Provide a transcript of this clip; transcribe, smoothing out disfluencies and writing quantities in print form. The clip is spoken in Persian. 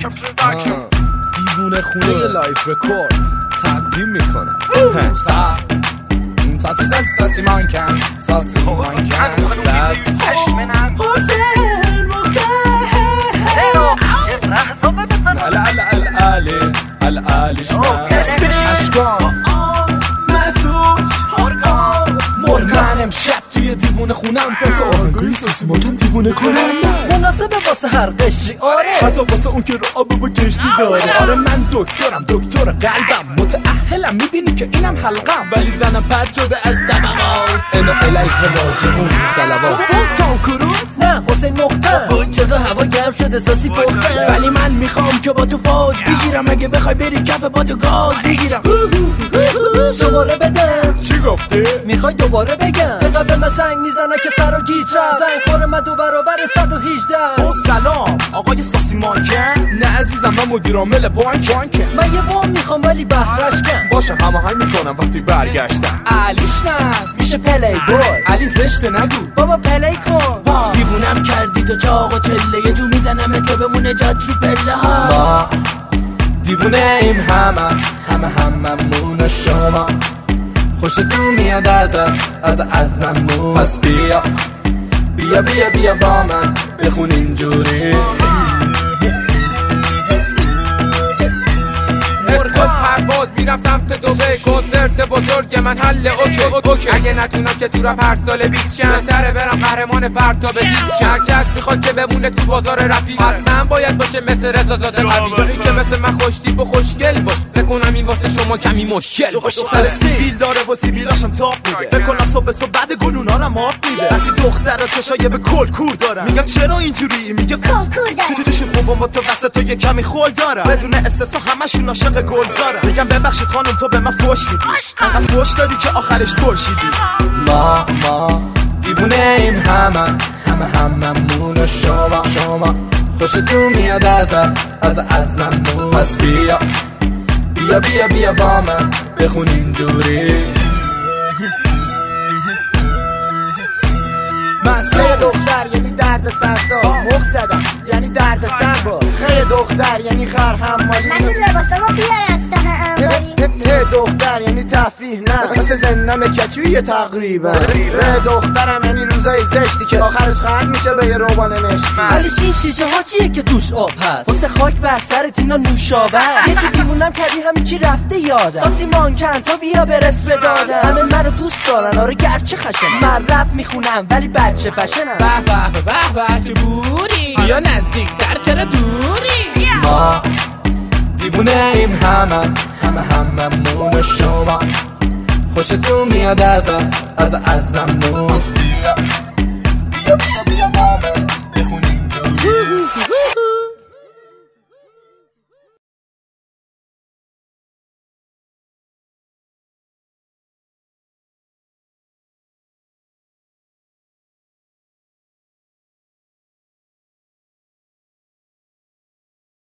دیوونه خونه لایف رکورد تقدیم میکنم ساسی مانکن بعد حسین العالیش اشکان مرگان امشب توی دیوونه خونم پس آهنگای ساسی مانکن دیوونه کنم مناسبه واسه هر قشری آره حتی واسه اون که رو آب و کشتی داره آره من دکتر قلبم متأهلم میبینی که اینم حلقم ولی زنم پرد شده از طبقات انا الیه راجعون صلوات تام کروز نه حسین مختار چقدر هوا گرم شده ساسی پخته ولی من میخوام که با تو فوج بگیرم اگه بخوای بری کف با تو گاز میگیرم شماره بده چی گفتی؟ میخوای دوباره بگم قلب من زنگ میزنه که سر و گیج رفت زنگ خوره من 2 برابر 118 سلام آقای ساسی مانکن نه عزیزم من مدیر عامل بانکم من یه وام میخوام ولی بهرش کن باشه هماهنگ میکنم وقتی برگشتم علیش نست میشه پلی بوی علی زشته نگو بابا پلی کن دیوونم کردی تو چاق و چله یه جو میزنم که بمونه جات رو پله ها ما دیوونه ایم هممون و شما خوشتون میاد ازمون پس بیا با من بخون اینجوری اسکوت پرواز میرم سمت دوبه کنسرت بزرگ من حل اوکی اگه نتونم که تو رپ هر سال 20 شم بهتره برم قهرمان پرتاب دیس شم کس میخواد که بمونه تو بازار رپی حتما باید باشه مثل رضا زاده قوی یا این که مثل من خوشتیپ و خوشگل باش بکنم این واسه شما کمی مشکل باشه سیبیل داره و سیبیلاشم تاپ میده فکر کنم صبح بعد گلونارم آب میده از این دخترا چشای به کل کور دارم میگم چرا اینجوری میگه کل کور دارم توشون خوبم با تو وسط یه کمی خول دارم بدون استثنا همشون عاشق گلزارم میگم ببخشید خانم تو به من فوش میدی انقدر فوش دادی که آخرش ترشیدی ما دیوونه ایم هممون و شما خوشتون میاد ازمون پس بیا با من بخون اینجوری خیلی دختر یعنی درد سرساز مخ زدم یعنی درد سر باز خیلی دختر یعنی خر حمالی از این لباسا ما بیار از تنه انباری دختر یعنی تفریح نه مثل زندان کچویه تقریبا دخترم یعنی روزای زشتی که آخرش ختم میشه به یه روبان مشکی علی شیشه ها چیه که توش آب هست واسه خاک بر سرت اینا نوشابه یه جو دیوونم کردی همین چی رفته یادم ساسی مانکن تو بیا برس به دادم همه منو دوست دارن آره گرچه خشنم من رپ میخونم ولی بچه فشنم به چه بوری بیا نزدیکتر چرا دوری ما دیوونه ایم هممون و شما خوشتون میاد ازمون بیا با من بخون اینجوری